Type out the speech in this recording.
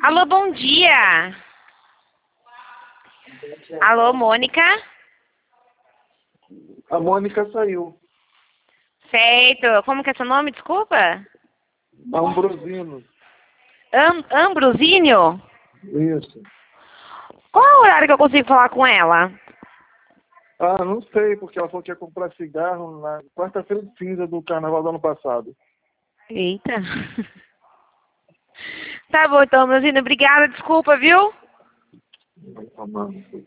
Alô, bom dia. Alô, Mônica? A Mônica saiu. Certo. Como que é seu nome, desculpa? Ambrosino. Ambrosínio? Isso. Qual é o horário que eu consigo falar com ela? Ah, não sei, porque ela falou que ia comprar cigarro na quarta-feira de cinza do carnaval do ano passado. Eita. Tá bom, então, Ambrosínio. Obrigada, desculpa, viu? Amando.